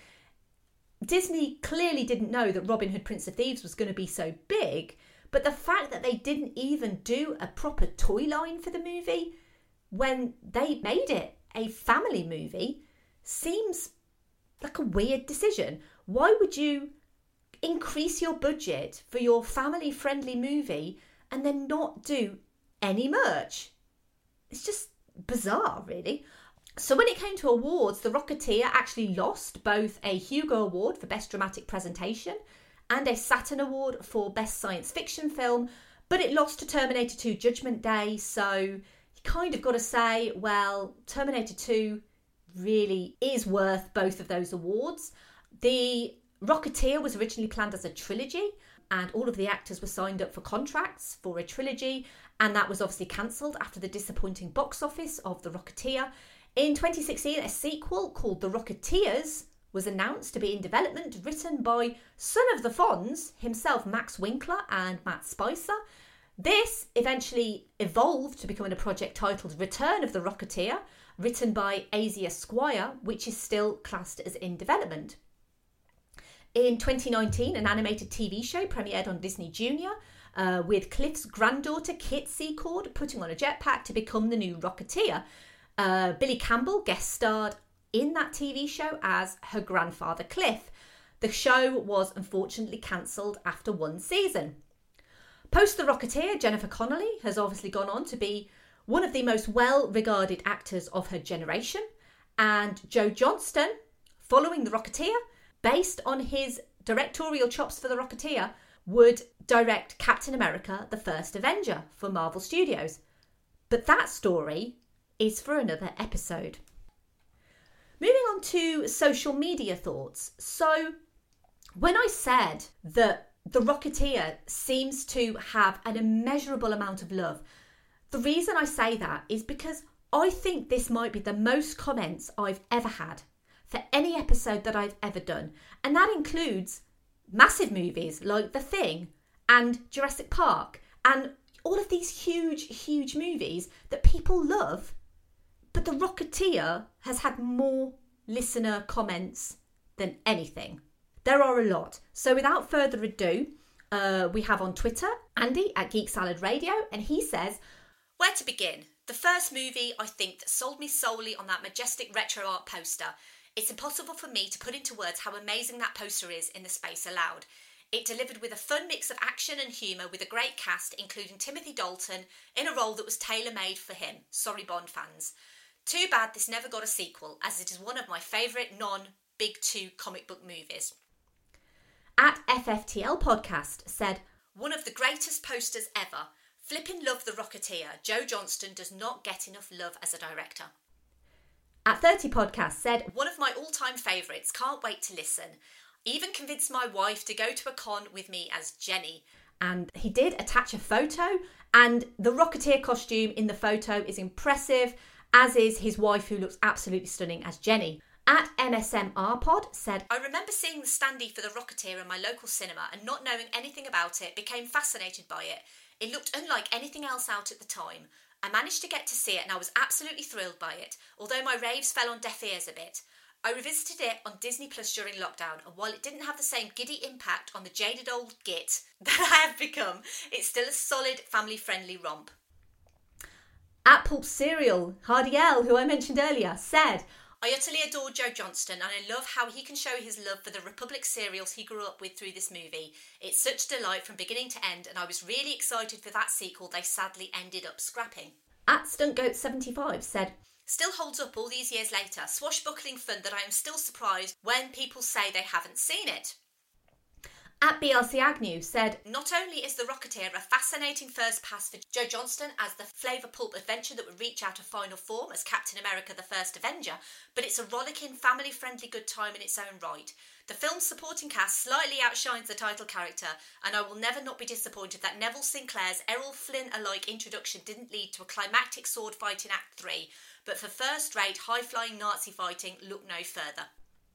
Disney clearly didn't know that Robin Hood, Prince of Thieves was going to be so big, but the fact that they didn't even do a proper toy line for the movie when they made it a family movie seems like a weird decision. Why would you increase your budget for your family-friendly movie and then not do any merch? It's just bizarre, really. So when it came to awards, The Rocketeer actually lost both a Hugo Award for Best Dramatic Presentation and a Saturn Award for Best Science Fiction Film, but it lost to Terminator two Judgment Day, so you kind of got to say, well, Terminator two really is worth both of those awards. The Rocketeer was originally planned as a trilogy, and all of the actors were signed up for contracts for a trilogy, and that was obviously cancelled after the disappointing box office of The Rocketeer. In twenty sixteen, a sequel called The Rocketeers was announced to be in development, written by son of the Fonz himself, Max Winkler and Matt Spicer. This eventually evolved to becoming a project titled Return of the Rocketeer, written by Asia Squire, which is still classed as in development. In twenty nineteen, an animated T V show premiered on Disney Junior, uh, with Cliff's granddaughter Kit Secord putting on a jetpack to become the new Rocketeer. Uh, Billy Campbell guest starred in that T V show as her grandfather Cliff. The show was unfortunately cancelled after one season. Post The Rocketeer, Jennifer Connelly has obviously gone on to be one of the most well-regarded actors of her generation, and Joe Johnston, following The Rocketeer, based on his directorial chops for The Rocketeer, would direct Captain America: The First Avenger for Marvel Studios. But that story is for another episode. Moving on to social media thoughts. So, when I said that The Rocketeer seems to have an immeasurable amount of love, the reason I say that is because I think this might be the most comments I've ever had for any episode that I've ever done. And that includes massive movies like The Thing and Jurassic Park and all of these huge, huge movies that people love. But The Rocketeer has had more listener comments than anything. There are a lot. So without further ado, uh, we have on Twitter Andy at Geek Salad Radio, and he says, "Where to begin? The first movie, I think, that sold me solely on that majestic retro art poster. It's impossible for me to put into words how amazing that poster is in the space allowed. It delivered with a fun mix of action and humour with a great cast, including Timothy Dalton in a role that was tailor-made for him. Sorry, Bond fans. Too bad this never got a sequel, as it is one of my favourite non-Big Two comic book movies." At F F T L Podcast said, "One of the greatest posters ever. Flippin' love The Rocketeer. Joe Johnston does not get enough love as a director." At thirty Podcast said, "One of my all-time favourites. Can't wait to listen. Even convinced my wife to go to a con with me as Jenny." And he did attach a photo, and the Rocketeer costume in the photo is impressive, as is his wife, who looks absolutely stunning as Jenny. At M S M R Pod said, "I remember seeing the standee for The Rocketeer in my local cinema and not knowing anything about it, became fascinated by it. It looked unlike anything else out at the time. I managed to get to see it and I was absolutely thrilled by it, although my raves fell on deaf ears a bit. I revisited it on Disney Plus during lockdown, and while it didn't have the same giddy impact on the jaded old git that I have become, it's still a solid family-friendly romp." At Pulp Cereal, Hardy L, who I mentioned earlier, said, "I utterly adore Joe Johnston, and I love how he can show his love for the Republic cereals he grew up with through this movie. It's such delight from beginning to end, and I was really excited for that sequel they sadly ended up scrapping." At Stuntgoat seventy-five said, "Still holds up all these years later. Swashbuckling fun that I am still surprised when people say they haven't seen it." At B L C Agnew said, "Not only is The Rocketeer a fascinating first pass for Joe Johnston as the flavour pulp adventure that would reach out of final form as Captain America: The First Avenger, but it's a rollicking, family-friendly good time in its own right. The film's supporting cast slightly outshines the title character, and I will never not be disappointed that Neville Sinclair's Errol Flynn-alike introduction didn't lead to a climactic sword fight in Act three, but for first-rate, high-flying Nazi fighting, look no further."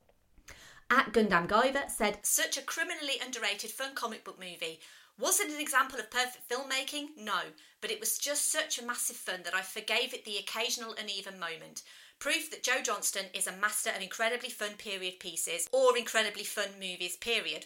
At Gundam Guyver said, "Such a criminally underrated fun comic book movie. Was it an example of perfect filmmaking? No, but it was just such a massive fun that I forgave it the occasional uneven moment. Proof that Joe Johnston is a master of incredibly fun period pieces, or incredibly fun movies, period."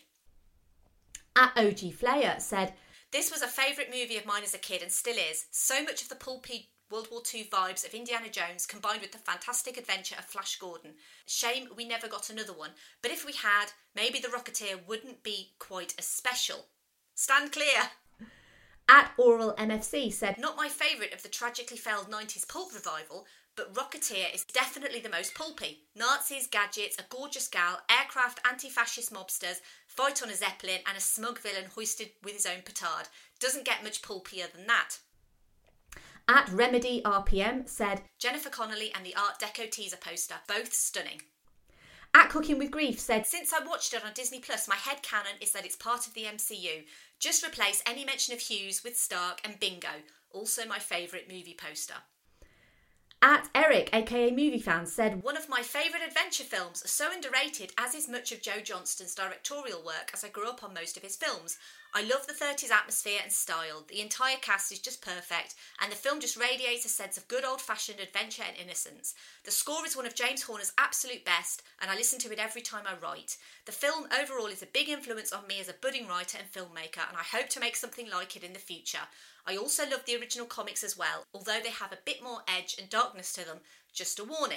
At O G Flair said, "This was a favourite movie of mine as a kid and still is. So much of the pulpy World War Two vibes of Indiana Jones combined with the fantastic adventure of Flash Gordon. Shame we never got another one, but if we had, maybe The Rocketeer wouldn't be quite as special. Stand clear." At Oral M F C said, "Not my favourite of the tragically failed nineties pulp revival, but Rocketeer is definitely the most pulpy. Nazis, gadgets, a gorgeous gal, aircraft, anti-fascist mobsters, fight on a Zeppelin, and a smug villain hoisted with his own petard. Doesn't get much pulpier than that." At Remedy R P M said, "Jennifer Connelly and the Art Deco teaser poster, both stunning." At Cooking with Grief said, since I watched it on Disney Plus, my headcanon is that it's part of the M C U. Just replace any mention of Hughes with Stark and bingo. Also my favourite movie poster. At Eric, aka Movie Fan, said, one of my favourite adventure films, so underrated as is much of Joe Johnston's directorial work, as I grew up on most of his films. I love the thirties atmosphere and style. The entire cast is just perfect, and the film just radiates a sense of good old-fashioned adventure and innocence. The score is one of James Horner's absolute best, and I listen to it every time I write. The film overall is a big influence on me as a budding writer and filmmaker, and I hope to make something like it in the future. I also love the original comics as well, although they have a bit more edge and darkness to them. Just a warning.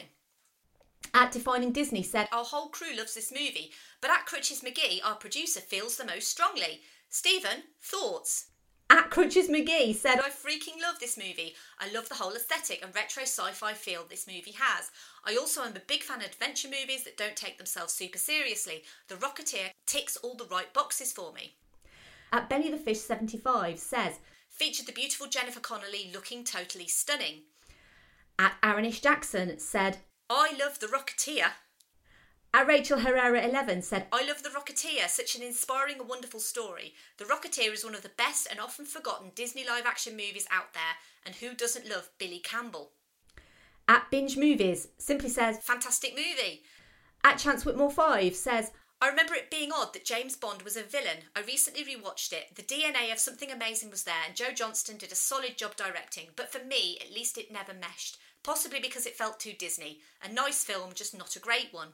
At Defining Disney said, our whole crew loves this movie, but at Crutches McGee, our producer, feels the most strongly. Stephen, thoughts? At Crutches McGee said, I freaking love this movie. I love the whole aesthetic and retro sci-fi feel this movie has. I also am a big fan of adventure movies that don't take themselves super seriously. The Rocketeer ticks all the right boxes for me. At Benny the Fish seventy-five says, featured the beautiful Jennifer Connelly looking totally stunning. At Aranish Jackson said, I love The Rocketeer. At Rachel Herrera eleven said, I love The Rocketeer, such an inspiring and wonderful story. The Rocketeer is one of the best and often forgotten Disney live-action movies out there, and who doesn't love Billy Campbell? At Binge Movies simply says, fantastic movie. At Chance Whitmore five says, I remember it being odd that James Bond was a villain. I recently rewatched it. The D N A of Something Amazing was there, and Joe Johnston did a solid job directing, but for me, at least it never meshed. Possibly because it felt too Disney. A nice film, just not a great one.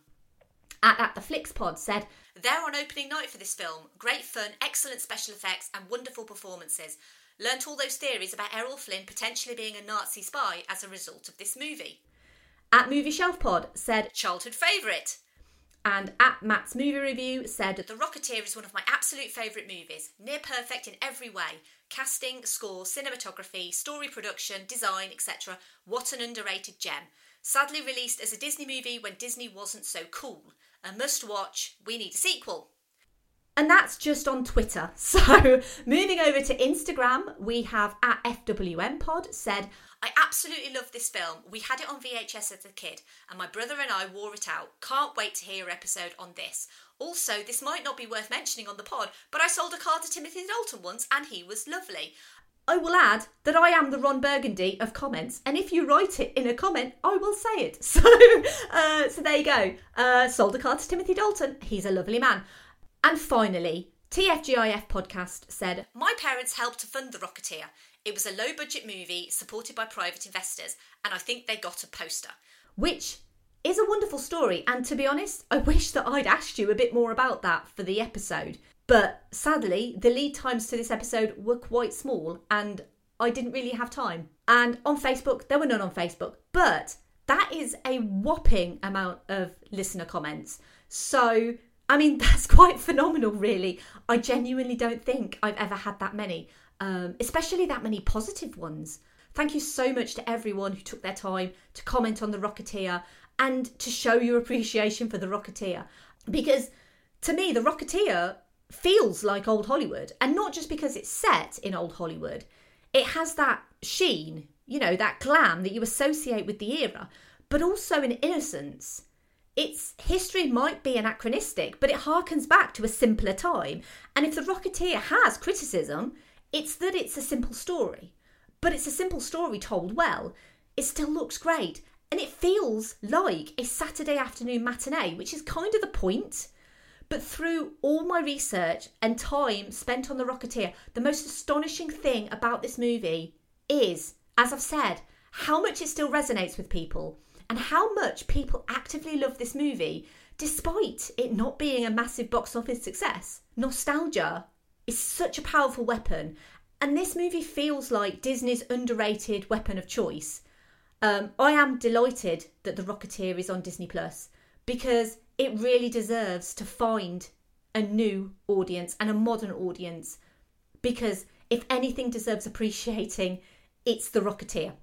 At At The Flicks Pod said, they're on opening night for this film. Great fun, excellent special effects and wonderful performances. Learnt all those theories about Errol Flynn potentially being a Nazi spy as a result of this movie. At Movie Shelf Pod said, childhood favourite. And at Matt's Movie Review said, The Rocketeer is one of my absolute favourite movies. Near perfect in every way. Casting, score, cinematography, story production, design, et cetera. What an underrated gem. Sadly released as a Disney movie when Disney wasn't so cool. A must watch. We need a sequel. And that's just on Twitter. So moving over to Instagram, we have at F W M Pod said, I absolutely love this film. We had it on V H S as a kid and my brother and I wore it out. Can't wait to hear your episode on this. Also, this might not be worth mentioning on the pod, but I sold a car to Timothy Dalton once and he was lovely. I will add that I am the Ron Burgundy of comments, and if you write it in a comment, I will say it. So, uh, so there you go. Uh, sold a car to Timothy Dalton. He's a lovely man. And finally, T F G I F Podcast said, my parents helped to fund The Rocketeer. It was a low-budget movie supported by private investors, and I think they got a poster. Which is a wonderful story, and to be honest, I wish that I'd asked you a bit more about that for the episode. But sadly, the lead times to this episode were quite small, and I didn't really have time. And on Facebook, there were none on Facebook, but that is a whopping amount of listener comments. So, I mean, that's quite phenomenal, really. I genuinely don't think I've ever had that many. Um, especially that many positive ones. Thank you so much to everyone who took their time to comment on The Rocketeer and to show your appreciation for The Rocketeer. Because to me, The Rocketeer feels like old Hollywood. And not just because it's set in old Hollywood. It has that sheen, you know, that glam that you associate with the era, but also an innocence. Its history might be anachronistic, but it harkens back to a simpler time. And if The Rocketeer has criticism, it's that it's a simple story, but it's a simple story told well. It still looks great, and it feels like a Saturday afternoon matinee, which is kind of the point. But through all my research and time spent on The Rocketeer, the most astonishing thing about this movie is, as I've said, how much it still resonates with people and how much people actively love this movie, despite it not being a massive box office success. Nostalgia is such a powerful weapon, and this movie feels like Disney's underrated weapon of choice. Um, I am delighted that The Rocketeer is on Disney Plus because it really deserves to find a new audience and a modern audience, because if anything deserves appreciating, it's The Rocketeer.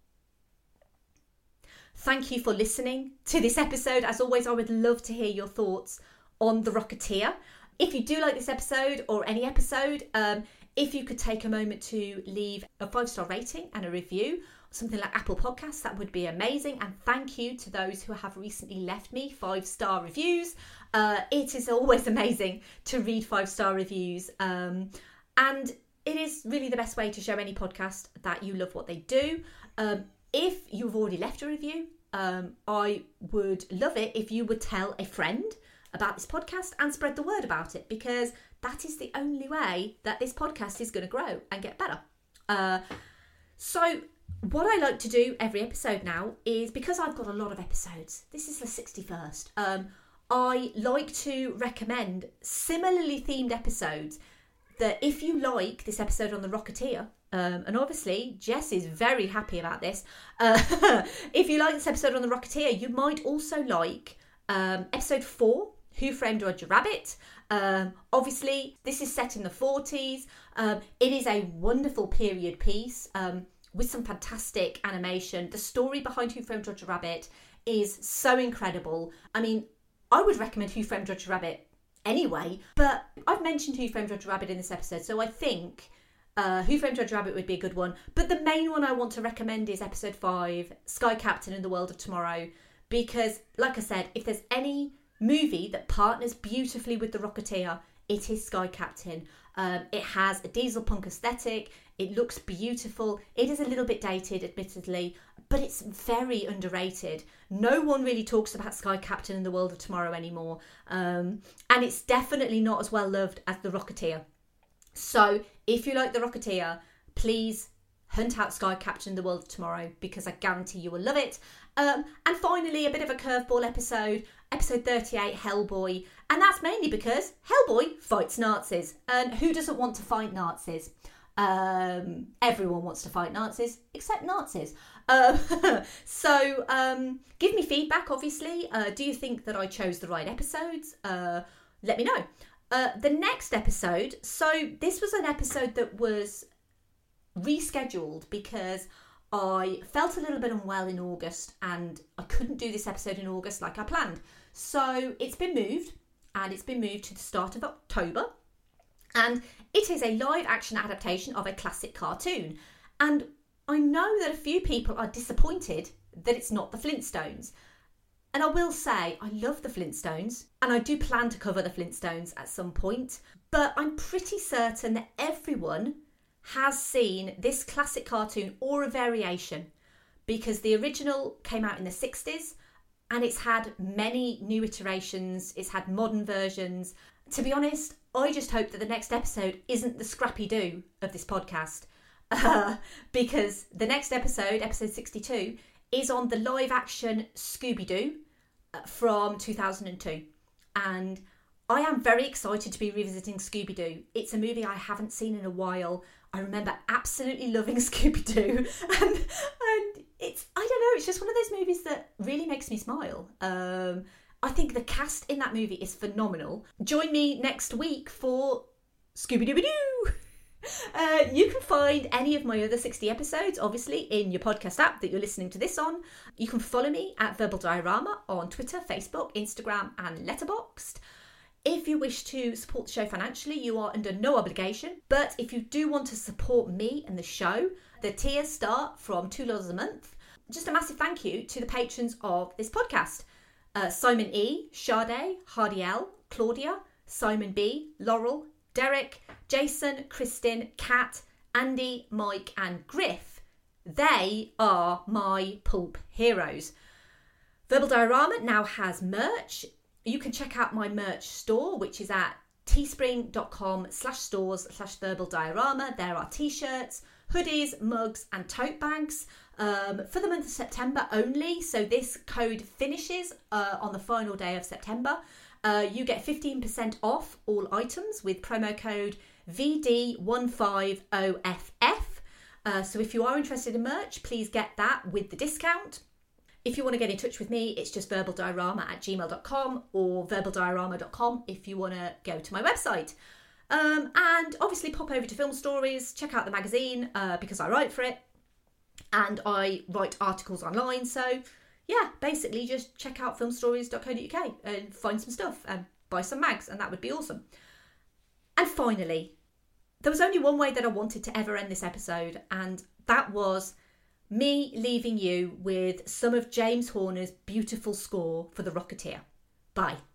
Thank you for listening to this episode. As always, I would love to hear your thoughts on The Rocketeer. If you do like this episode or any episode, um, if you could take a moment to leave a five-star rating and a review something like Apple Podcasts, that would be amazing. And thank you to those who have recently left me five-star reviews. Uh, it is always amazing to read five-star reviews. Um, and it is really the best way to show any podcast that you love what they do. Um, if you've already left a review, um, I would love it if you would tell a friend about this podcast and spread the word about it, because that is the only way that this podcast is going to grow and get better. Uh, so what I like to do every episode now is, because I've got a lot of episodes, this is the sixty-first, um, I like to recommend similarly themed episodes that if you like this episode on The Rocketeer, um, and obviously Jess is very happy about this, uh, if you like this episode on The Rocketeer, you might also like um, episode four, Who Framed Roger Rabbit. Um, obviously, this is set in the forties. Um, it is a wonderful period piece um, with some fantastic animation. The story behind Who Framed Roger Rabbit is so incredible. I mean, I would recommend Who Framed Roger Rabbit anyway, but I've mentioned Who Framed Roger Rabbit in this episode, so I think uh, Who Framed Roger Rabbit would be a good one. But the main one I want to recommend is episode five, Sky Captain and the World of Tomorrow, because, like I said, if there's any movie that partners beautifully with The Rocketeer, it is Sky Captain. Um, it has a diesel punk aesthetic. It looks beautiful. It is a little bit dated, admittedly, but it's very underrated. No one really talks about Sky Captain and the World of Tomorrow anymore. Um, and it's definitely not as well loved as The Rocketeer. So if you like The Rocketeer, please hunt out Sky Captain and the World of Tomorrow, because I guarantee you will love it. Um, and finally, a bit of a curveball episode, episode thirty-eight, Hellboy. And that's mainly because Hellboy fights Nazis. And who doesn't want to fight Nazis? Um, everyone wants to fight Nazis, except Nazis. Um, so um, give me feedback, obviously. Uh, do you think that I chose the right episodes? Uh, let me know. Uh, the next episode, so this was an episode that was rescheduled because I felt a little bit unwell in August and I couldn't do this episode in August like I planned. So it's been moved, and it's been moved to the start of October. And it is a live action adaptation of a classic cartoon. And I know that a few people are disappointed that it's not the Flintstones. And I will say, I love the Flintstones, and I do plan to cover the Flintstones at some point. But I'm pretty certain that everyone has seen this classic cartoon or a variation, because the original came out in the sixties and it's had many new iterations. It's had modern versions. To be honest, I just hope that the next episode isn't the Scrappy-Doo of this podcast, uh, because the next episode, episode sixty-two, is on the live action Scooby-Doo uh, from two thousand two. And I am very excited to be revisiting Scooby-Doo. It's a movie I haven't seen in a while. I remember absolutely loving Scooby-Doo. And, and it's, I don't know, it's just one of those movies that really makes me smile. Um, I think the cast in that movie is phenomenal. Join me next week for Scooby-Dooby-Doo! Uh, you can find any of my other sixty episodes, obviously, in your podcast app that you're listening to this on. You can follow me at Verbal Diorama on Twitter, Facebook, Instagram, and Letterboxd. If you wish to support the show financially, you are under no obligation. But if you do want to support me and the show, the tiers start from two dollars a month. Just a massive thank you to the patrons of this podcast. Uh, Simon E, Sade, Hardy L, Claudia, Simon B, Laurel, Derek, Jason, Kristin, Kat, Andy, Mike and Griff. They are my pulp heroes. Verbal Diorama now has merch. You can check out my merch store, which is at teespring.com slash stores slash verbal diorama. There are t-shirts, hoodies, mugs and tote bags um, for the month of September only. So this code finishes uh, on the final day of September. Uh, you get fifteen percent off all items with promo code V D one five zero F F. Uh, so if you are interested in merch, please get that with the discount. If you want to get in touch with me, it's just verbaldiorama at gmail dot com or verbaldiorama dot com if you want to go to my website. Um, and obviously pop over to Film Stories, check out the magazine uh, because I write for it. And I write articles online, so yeah, basically just check out film stories dot co dot U K and find some stuff and buy some mags, and that would be awesome. And finally, there was only one way that I wanted to ever end this episode, and that was me leaving you with some of James Horner's beautiful score for The Rocketeer. Bye.